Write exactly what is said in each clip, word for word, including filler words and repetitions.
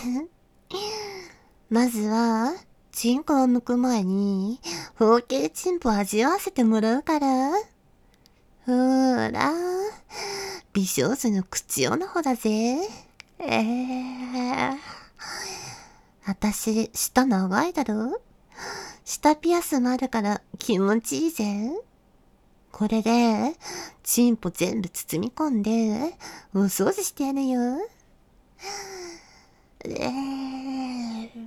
まずは、チンコを剥く前に、包茎チンポ味わわせてもらうから。ほーら、美少女の口用の方だぜ。えー。あたし、舌長いだろ？舌ピアスもあるから気持ちいいぜ。これで、チンポ全部包み込んで、お掃除してやるよ。えー、うん。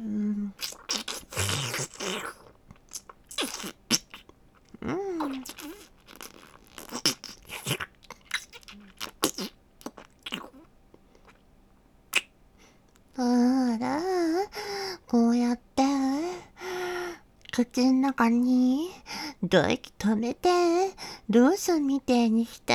うん。ほら、こうやって、口の中に唾液溜めて、ローションみてえにして、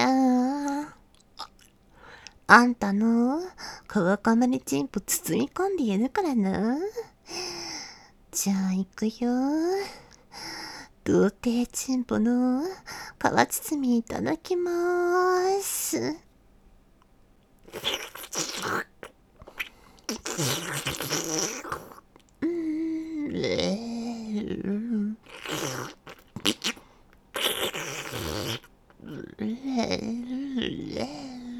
あんたの川かまりチンポ包み込んでやるからな。じゃあ行くよ。童貞チンポの皮包みいただきまーす。うーん、えー、えー、え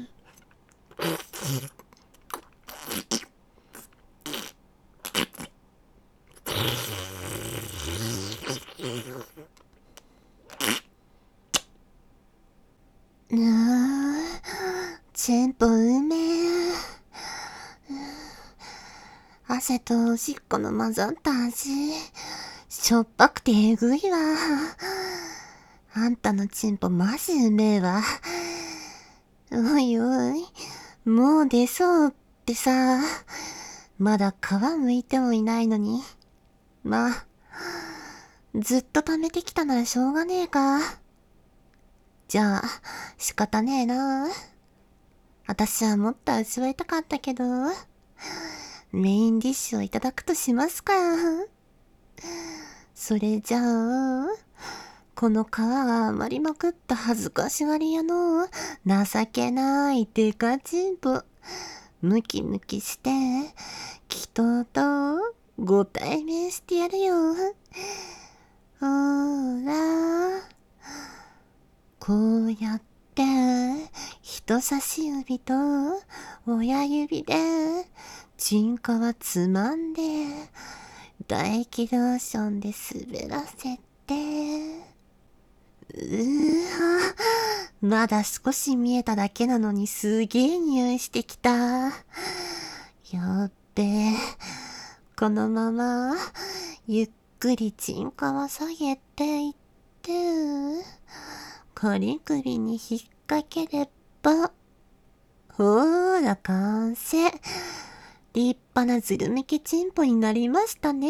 ー、なあ、チンポうめえ。汗とおしっこの混ざった味。しょっぱくてえぐいわ。あんたのチンポマジうめえわ。おいおい、もう出そうってさ。まだ皮剥いてもいないのに。まあ、ずっと溜めてきたならしょうがねえか。じゃあ、仕方ねえな。私はもっと味わいたかったけど、メインディッシュをいただくとしますか。それじゃあ、この皮が余りまくった恥ずかしがり屋の情けないデカチンポ、ムキムキして、きとうとご対面してやるよ。ほーら、こうやって、人差し指と親指で、チンコはつまんで、唾液ローションで滑らせて、うーわ、まだ少し見えただけなのにすげえ匂いしてきた。やっべえ。このまま、ゆっくりチンコを下げていって、コリ首に引っ掛ければ、ほーら完成。立派なズル向けチンポになりましたね。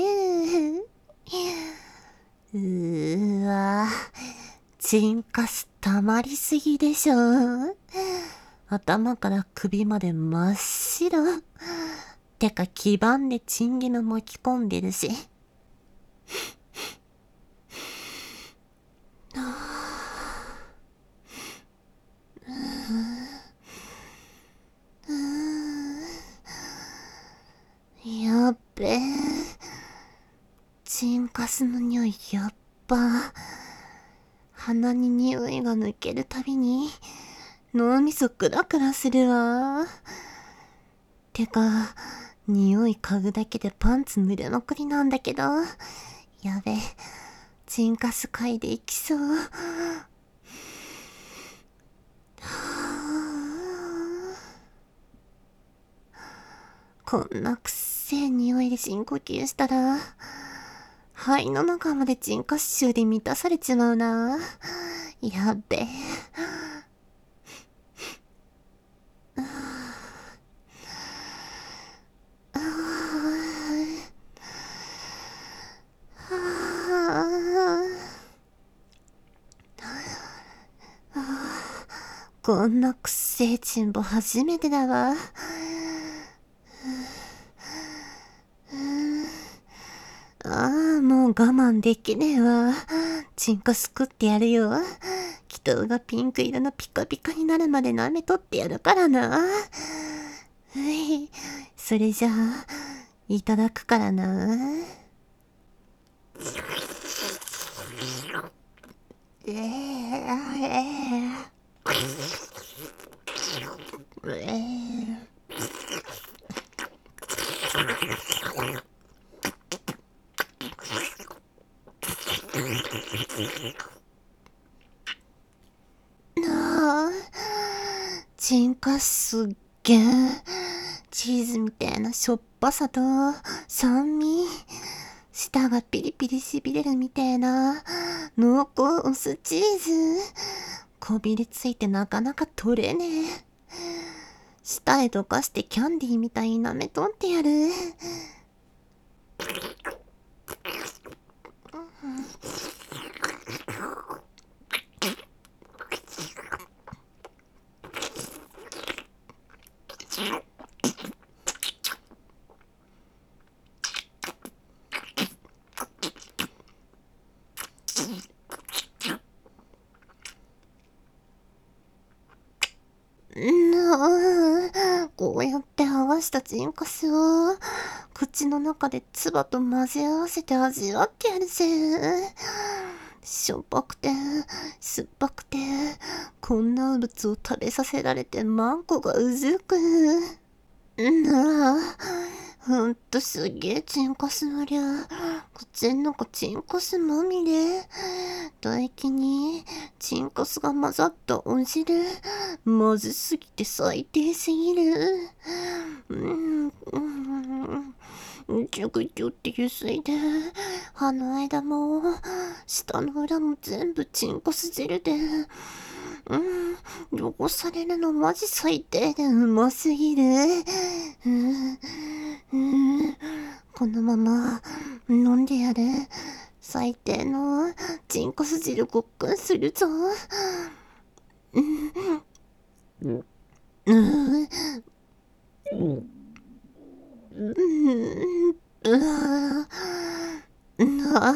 うーわ、チンカス溜まりすぎでしょ。頭から首まで真っ白。てか基盤でチンゲも巻き込んでるし。やっべえ。チンカスの匂いやっば。鼻に匂いが抜けるたびに脳みそクラクラするわ。てか、匂い嗅ぐだけでパンツ濡れまくりなんだけど。やべえ。チンカス嗅いでいきそう。こんなくっせえ匂いで深呼吸したら、肺の中までチンカス臭で満たされちまうな。やっべえ。こんなくっせえチンポ初めてだわ。ああ、もう我慢できねえわ。チンコすくってやるよ。祈祷がピンク色のピカピカになるまで舐めとってやるからな。うい、それじゃあ、 いただくからな。えー、えー、えー、なあ、チンカすっげー。チーズみたいなしょっぱさと酸味、舌がピリピリしびれるみたいな濃厚薄チーズ、こびりついてなかなか取れねえ。舌へ溶かしてキャンディーみたいに舐めとってやる。なあ、こうやって剥がしたチンカスを口の中で唾と混ぜ合わせて味わってやるぜ。しょっぱくて酸っぱくて、こんな物を食べさせられてマンコがうずく。なあ、ほんとすげえチンコスのりゃ。口ん中チンコスまみれ。唾液にチンコスが混ざったお汁。まずすぎて最低すぎる。うん、うん、ぐちょぐちょってゆすいで、歯の間も舌の裏も全部チンコス汁で、うん、汚されるのマジ最低でうますぎる。うん、うん、このまま飲んでやる。最低のチンコス汁ごっくんするぞ。うん、うん、うん、うん、うん、あ、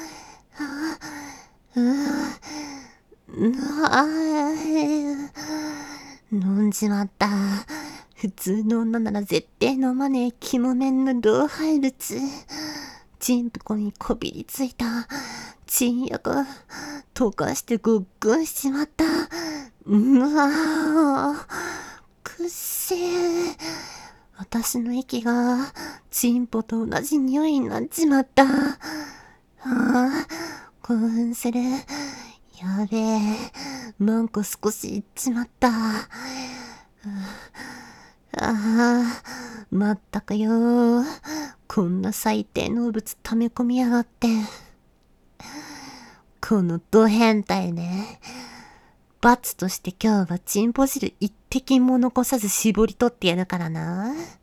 飲んじまった。普通の女なら絶対飲まねえ肝麺の老廃物。チンプコにこびりついたチン薬溶かしてごっくんしちまった。うわぁ、くっせえ。私の息がチンポと同じ匂いになっちまった。ああ、興奮する。やべえ、マンコ少しいっちまった。ああ、まったくよ。こんな最低の物溜め込みやがって。このド変態ね。罰として今日はチンポ汁一滴も残さず絞り取ってやるからな。